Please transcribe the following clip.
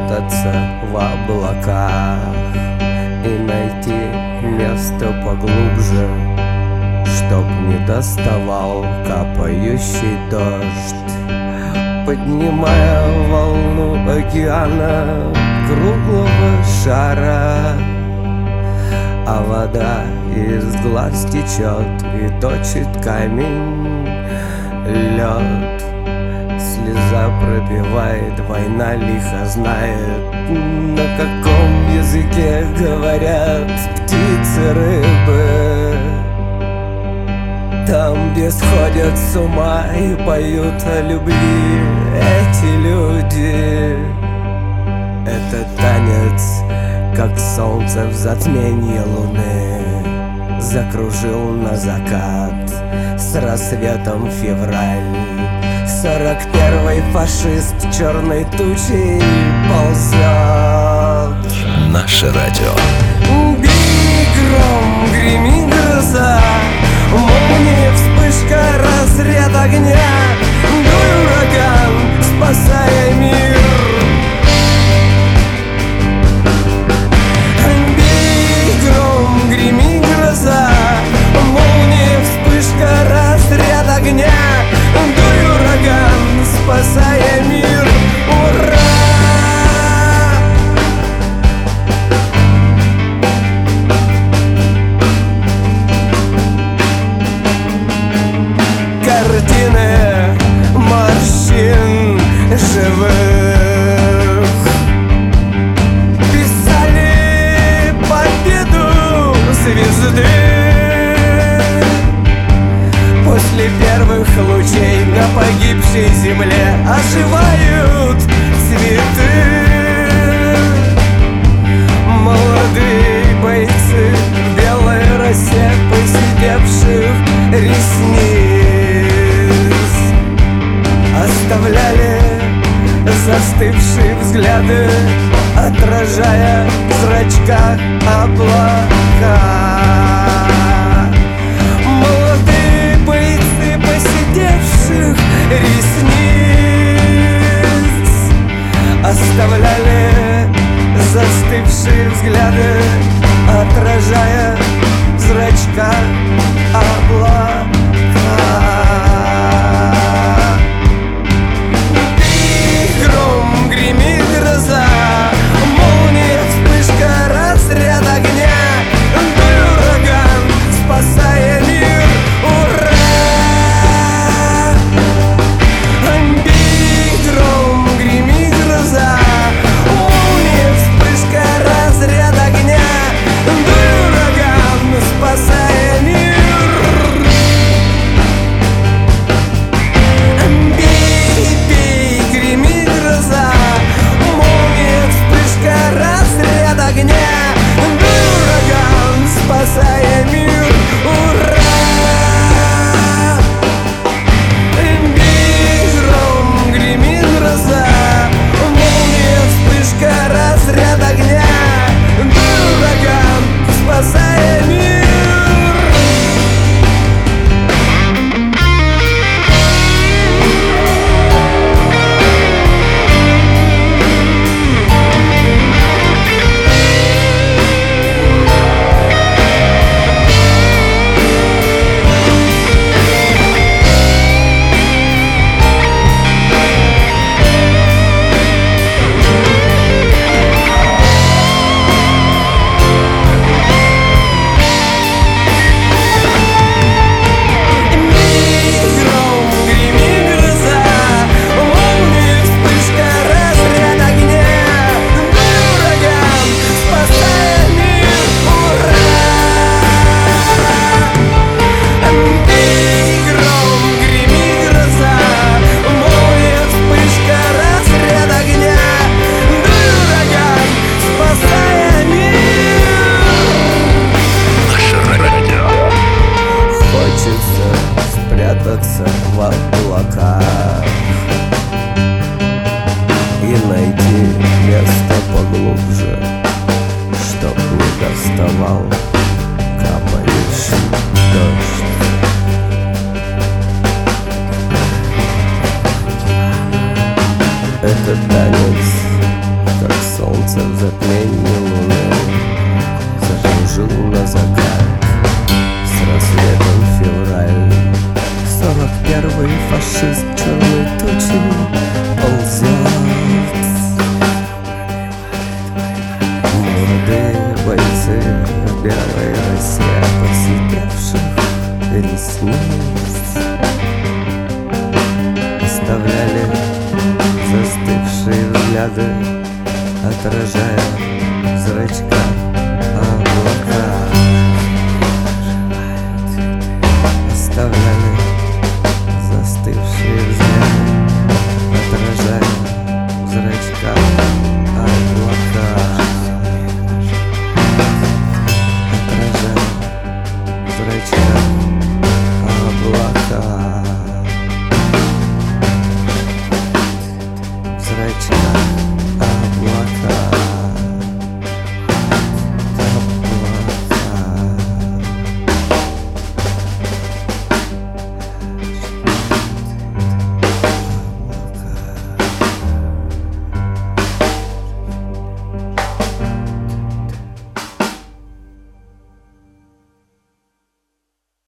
спрятаться в облаках и найти место поглубже, чтоб не доставал капающий дождь, поднимая волну океана круглого шара. А вода из глаз течет и точит камень, лед. Слеза пробивает, война лихо знает, на каком языке говорят птицы, рыбы. Там, где сходят с ума и поют о любви эти люди. Это танец, как солнце в затмении луны, закружил на закат с рассветом февраль. 41-й фашист черной тучей ползет. Наше радио. Бей гром, греми гроза, молния, вспышка, разряд огня, дуй ураган, спасая мир. Бей гром, греми гроза, молния, вспышка, разряд огня, дуй ураган, спасая мир. Ура! Картины морщин живых писали победу звезды. После первых лучей на погибшей земле оживают цветы. Молодые бойцы в белой росе посидевших ресниц оставляли застывшие взгляды, отражая в зрачках облака. Молодые бойцы посидевших ресниц оставляли застывшие взгляды, отражая в зрачках облака. Молния, вспышка, разряд огня, дуй ураган, спасая мир. Ура! Бей гром, греми гроза, молния, вспышка, разряд огня, дуй ураган, спасая мир. Бей, греми гроза, разряд огня, дуй ураган, спасая мир. Ура! Бей гром, греми гроза, молния, вспышка, разряд огня, дуй ураган, спасая мир. Спрятаться в облаках и найти место поглубже, чтоб не доставал капающий дождь. Это танец, как Солнце в затмении луны закружил на закат. С рассветом февраль 41-й фашист черной тучи ползет. Молодые бойцы в белой росе посидевших ресниц оставляли застывшие взгляды, отражая в зрачках облака. Оставляли застывшие взгляды, отражая в зрачках облака. Отражая в зрачках